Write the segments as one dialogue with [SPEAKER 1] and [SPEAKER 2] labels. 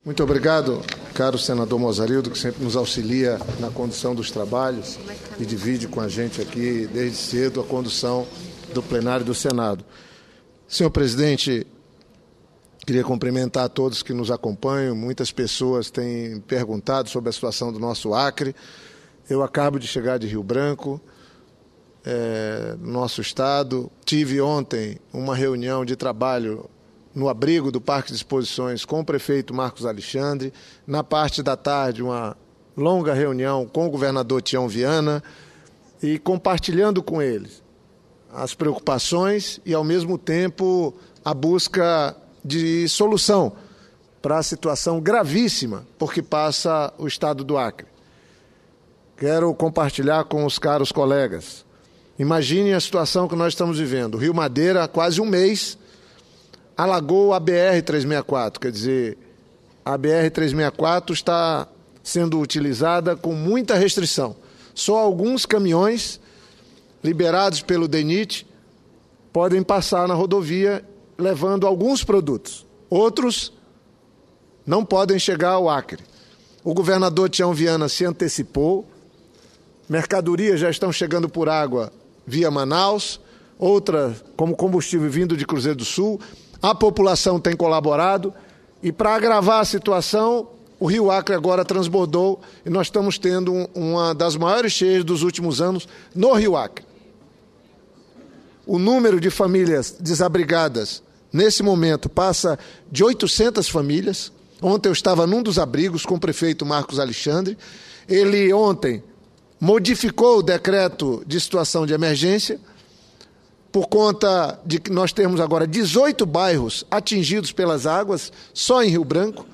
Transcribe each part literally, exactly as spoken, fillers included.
[SPEAKER 1] Muito obrigado, caro senador Mozarildo, que sempre nos auxilia na condução dos trabalhos e divide com a gente aqui, desde cedo, a condução do plenário do Senado. Senhor presidente, queria cumprimentar a todos que nos acompanham. Muitas pessoas têm perguntado sobre a situação do nosso Acre. Eu acabo de chegar de Rio Branco, é, nosso estado. Tive ontem uma reunião de trabalho no abrigo do Parque de Exposições com o prefeito Marcos Alexandre. Na parte da tarde, uma longa reunião com o governador Tião Viana e compartilhando com eles as preocupações e, ao mesmo tempo, a busca de solução para a situação gravíssima por que passa o estado do Acre. Quero compartilhar com os caros colegas. Imaginem a situação que nós estamos vivendo. O Rio Madeira, há quase um mês, alagou a B R trezentos e sessenta e quatro, quer dizer, a B R trezentos e sessenta e quatro está sendo utilizada com muita restrição. Só alguns caminhões liberados pelo D E N I T podem passar na rodovia levando alguns produtos. Outros não podem chegar ao Acre. O governador Tião Viana se antecipou, mercadorias já estão chegando por água via Manaus, outras como combustível vindo de Cruzeiro do Sul. A população tem colaborado e, para agravar a situação, o Rio Acre agora transbordou e nós estamos tendo uma das maiores cheias dos últimos anos no Rio Acre. O número de famílias desabrigadas, nesse momento, passa de oitocentas famílias. Ontem eu estava num dos abrigos com o prefeito Marcos Alexandre. Ele, ontem, modificou o decreto de situação de emergência, por conta de que nós temos agora dezoito bairros atingidos pelas águas, só em Rio Branco.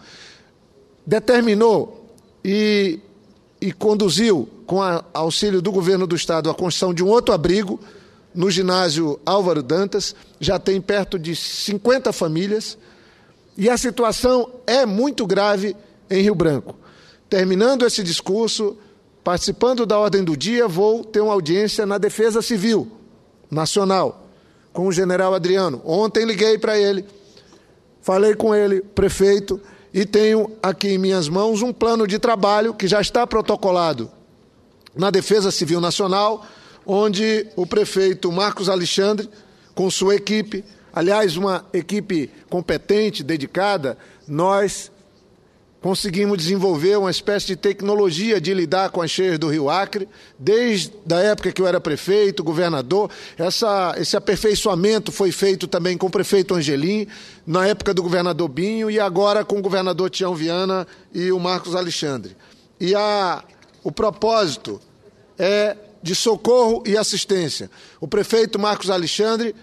[SPEAKER 1] Determinou e, e conduziu, com a, auxílio do governo do estado, a construção de um outro abrigo no ginásio Álvaro Dantas. Já tem perto de cinquenta famílias e a situação é muito grave em Rio Branco. Terminando esse discurso, participando da ordem do dia, vou ter uma audiência na Defesa Civil Nacional, com o general Adriano. Ontem liguei para ele, falei com ele, prefeito, e tenho aqui em minhas mãos um plano de trabalho que já está protocolado na Defesa Civil Nacional, onde o prefeito Marcos Alexandre, com sua equipe, aliás, uma equipe competente, dedicada, nós conseguimos desenvolver uma espécie de tecnologia de lidar com as cheias do Rio Acre, desde a época que eu era prefeito, governador. Essa, esse aperfeiçoamento foi feito também com o prefeito Angelim, na época do governador Binho, e agora com o governador Tião Viana e o Marcos Alexandre. E a, o propósito é de socorro e assistência. O prefeito Marcos Alexandre,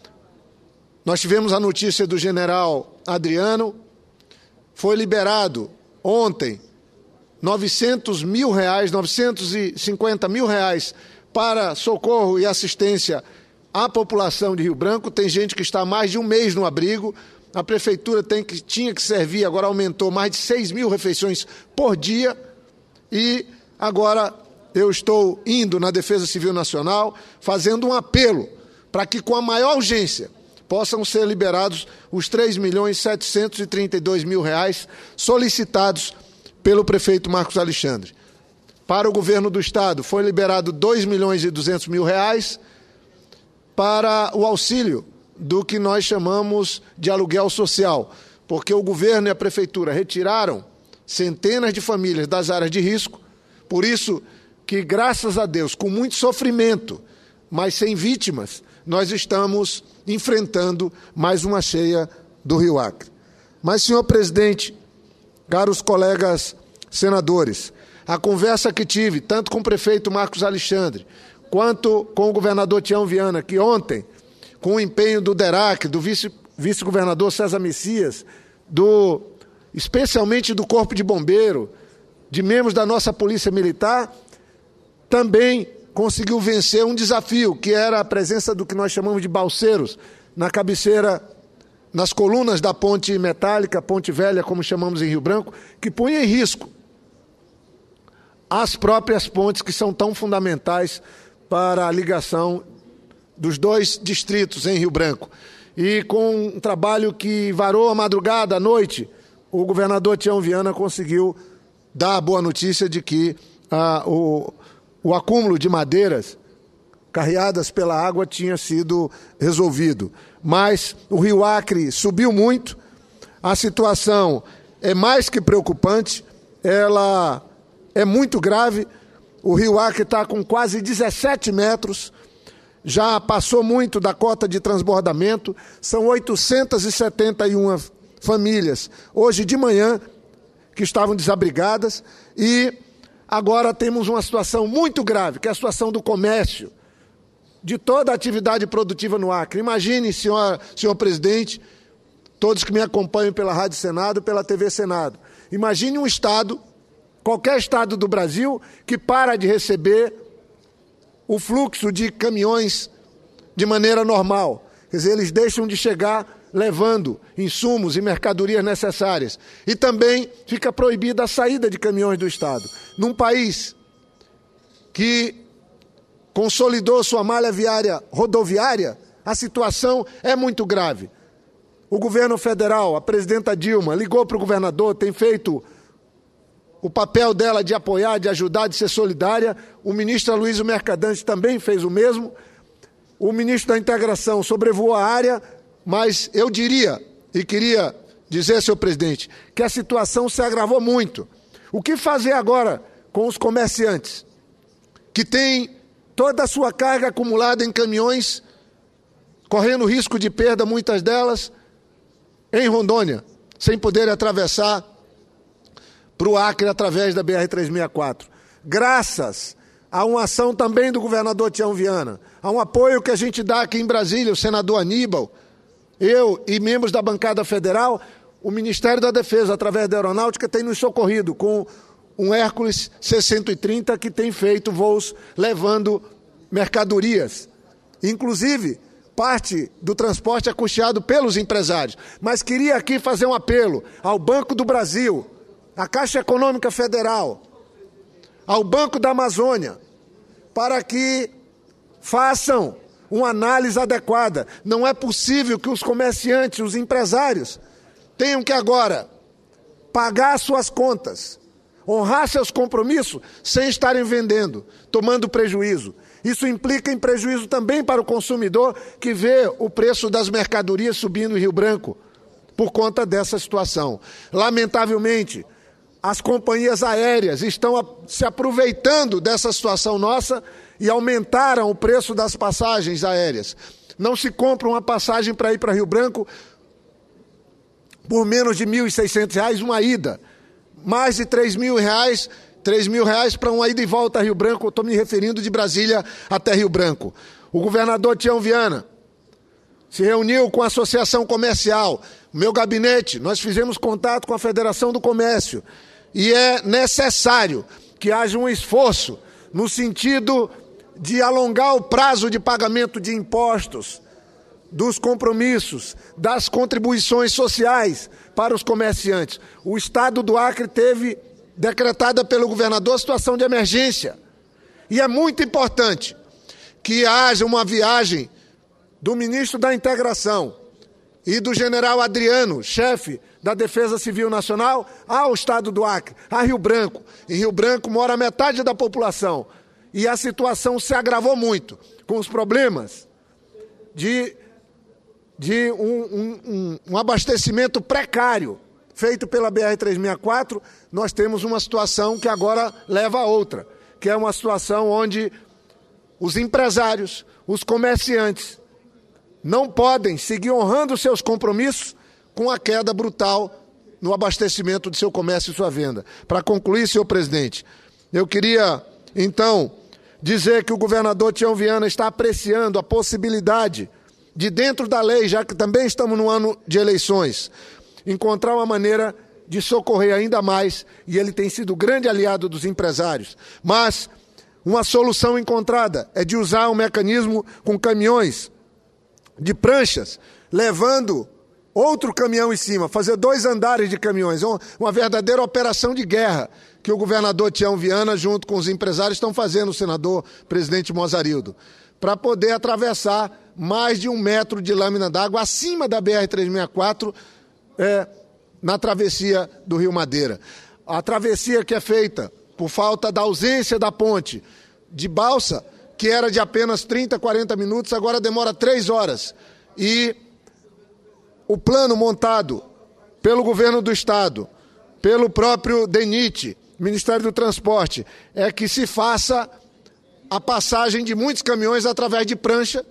[SPEAKER 1] nós tivemos a notícia do general Adriano, foi liberado ontem novecentos mil reais, novecentos e cinquenta mil reais para socorro e assistência à população de Rio Branco. Tem gente que está há mais de um mês no abrigo. A prefeitura tem que, tinha que servir, agora aumentou mais de seis mil refeições por dia. E agora eu estou indo na Defesa Civil Nacional fazendo um apelo para que, com a maior urgência, possam ser liberados os três milhões setecentos e trinta e dois mil reais solicitados pelo prefeito Marcos Alexandre. Para o governo do estado foi liberado dois milhões e duzentos mil reais para o auxílio do que nós chamamos de aluguel social, porque o governo e a prefeitura retiraram centenas de famílias das áreas de risco, por isso que, graças a Deus, com muito sofrimento, mas sem vítimas, nós estamos enfrentando mais uma cheia do Rio Acre. Mas, senhor presidente, caros colegas senadores, a conversa que tive, tanto com o prefeito Marcos Alexandre, quanto com o governador Tião Viana, que ontem, com o empenho do DERAC, do vice, vice-governador César Messias, do, especialmente do Corpo de Bombeiro, de membros da nossa Polícia Militar, também conseguiu vencer um desafio, que era a presença do que nós chamamos de balseiros, na cabeceira, nas colunas da ponte metálica, ponte velha, como chamamos em Rio Branco, que põe em risco as próprias pontes que são tão fundamentais para a ligação dos dois distritos em Rio Branco. E com um trabalho que varou a madrugada, à noite, o governador Tião Viana conseguiu dar a boa notícia de que ah, o, o acúmulo de madeiras carreadas pela água tinha sido resolvido. Mas o rio Acre subiu muito, a situação é mais que preocupante, ela é muito grave. O rio Acre está com quase dezessete metros, já passou muito da cota de transbordamento, são oitocentas e setenta e uma famílias, hoje de manhã, que estavam desabrigadas, e agora temos uma situação muito grave, que é a situação do comércio, de toda a atividade produtiva no Acre. Imagine, senhor, senhor presidente, todos que me acompanham pela Rádio Senado, pela T V Senado, imagine um estado, qualquer estado do Brasil, que para de receber o fluxo de caminhões de maneira normal. Quer dizer, eles deixam de chegar levando insumos e mercadorias necessárias. E também fica proibida a saída de caminhões do estado. Num país que consolidou sua malha viária rodoviária, a situação é muito grave. O governo federal, a presidenta Dilma, ligou para o governador, tem feito o papel dela de apoiar, de ajudar, de ser solidária. O ministro Aloysio Mercadante também fez o mesmo. O ministro da Integração sobrevoou a área, mas eu diria, e queria dizer, senhor presidente, que a situação se agravou muito. O que fazer agora com os comerciantes que têm toda a sua carga acumulada em caminhões, correndo risco de perda, muitas delas, em Rondônia, sem poder atravessar para o Acre através da B R trezentos e sessenta e quatro. Graças a uma ação também do governador Tião Viana, a um apoio que a gente dá aqui em Brasília, o senador Aníbal, eu e membros da bancada federal, o Ministério da Defesa, através da Aeronáutica, tem nos socorrido com um Hércules C cento e trinta que tem feito voos levando mercadorias. Inclusive, parte do transporte é custeado pelos empresários. Mas queria aqui fazer um apelo ao Banco do Brasil, à Caixa Econômica Federal, ao Banco da Amazônia, para que façam uma análise adequada. Não é possível que os comerciantes, os empresários, tenham que agora pagar suas contas, honrar seus compromissos sem estarem vendendo, tomando prejuízo. Isso implica em prejuízo também para o consumidor que vê o preço das mercadorias subindo em Rio Branco por conta dessa situação. Lamentavelmente, as companhias aéreas estão se aproveitando dessa situação nossa e aumentaram o preço das passagens aéreas. Não se compra uma passagem para ir para Rio Branco por menos de mil e seiscentos reais uma ida. Mais de três mil reais, três mil reais para uma ida e volta a Rio Branco, eu estou me referindo de Brasília até Rio Branco. O governador Tião Viana se reuniu com a Associação Comercial, o meu gabinete, nós fizemos contato com a Federação do Comércio, e é necessário que haja um esforço no sentido de alongar o prazo de pagamento de impostos, dos compromissos, das contribuições sociais para os comerciantes. O estado do Acre teve decretada pelo governador a situação de emergência. E é muito importante que haja uma viagem do ministro da Integração e do general Adriano, chefe da Defesa Civil Nacional, ao estado do Acre, a Rio Branco. Em Rio Branco mora metade da população. E a situação se agravou muito com os problemas de... de um, um, um, um abastecimento precário feito pela B R trezentos e sessenta e quatro, nós temos uma situação que agora leva a outra, que é uma situação onde os empresários, os comerciantes, não podem seguir honrando seus compromissos com a queda brutal no abastecimento de seu comércio e sua venda. Para concluir, senhor presidente, eu queria, então, dizer que o governador Tião Viana está apreciando a possibilidade de, dentro da lei, já que também estamos no ano de eleições, encontrar uma maneira de socorrer ainda mais, e ele tem sido grande aliado dos empresários. Mas uma solução encontrada é de usar um mecanismo com caminhões de pranchas, levando outro caminhão em cima, fazer dois andares de caminhões, uma verdadeira operação de guerra que o governador Tião Viana, junto com os empresários, estão fazendo, o senador presidente Mozarildo, para poder atravessar mais de um metro de lâmina d'água acima da B R trezentos e sessenta e quatro, é, na travessia do Rio Madeira. A travessia que é feita por falta da ausência da ponte de balsa, que era de apenas trinta, quarenta minutos, agora demora três horas. E o plano montado pelo governo do estado, pelo próprio DENIT, Ministério do Transporte, é que se faça a passagem de muitos caminhões através de prancha,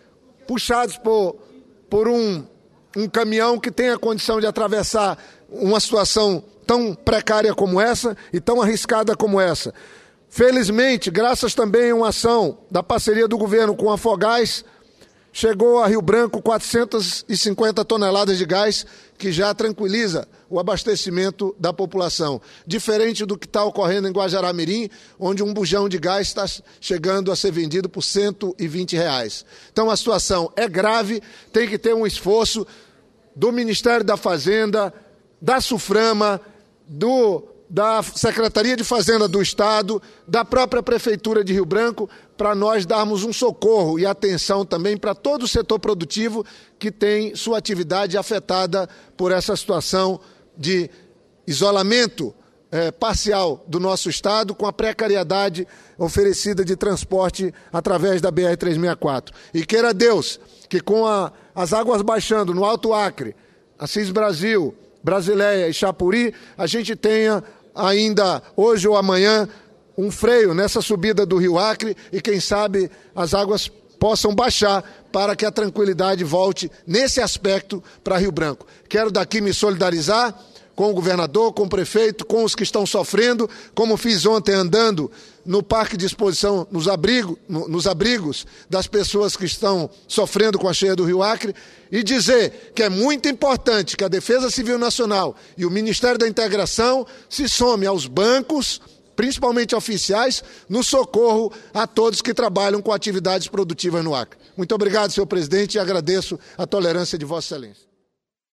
[SPEAKER 1] puxados por, por um, um caminhão que tenha condição de atravessar uma situação tão precária como essa e tão arriscada como essa. Felizmente, graças também a uma ação da parceria do governo com a Afogás, chegou a Rio Branco quatrocentas e cinquenta toneladas de gás, que já tranquiliza o abastecimento da população. Diferente do que está ocorrendo em Guajará-Mirim, onde um bujão de gás está chegando a ser vendido por cento e vinte reais. Então a situação é grave, tem que ter um esforço do Ministério da Fazenda, da SUFRAMA, do... da Secretaria de Fazenda do Estado, da própria Prefeitura de Rio Branco, para nós darmos um socorro e atenção também para todo o setor produtivo que tem sua atividade afetada por essa situação de isolamento eh, parcial do nosso Estado, com a precariedade oferecida de transporte através da B R trezentos e sessenta e quatro. E queira Deus que com a, as águas baixando no Alto Acre, Assis Brasil, Brasileia e Chapuri, a gente tenha ainda hoje ou amanhã um freio nessa subida do Rio Acre e quem sabe as águas possam baixar para que a tranquilidade volte nesse aspecto para Rio Branco. Quero daqui me solidarizar com o governador, com o prefeito, com os que estão sofrendo, como fiz ontem andando no parque de exposição, nos, abrigo, no, nos abrigos das pessoas que estão sofrendo com a cheia do Rio Acre, e dizer que é muito importante que a Defesa Civil Nacional e o Ministério da Integração se some aos bancos, principalmente oficiais, no socorro a todos que trabalham com atividades produtivas no Acre. Muito obrigado, senhor presidente, e agradeço a tolerância de Vossa Excelência.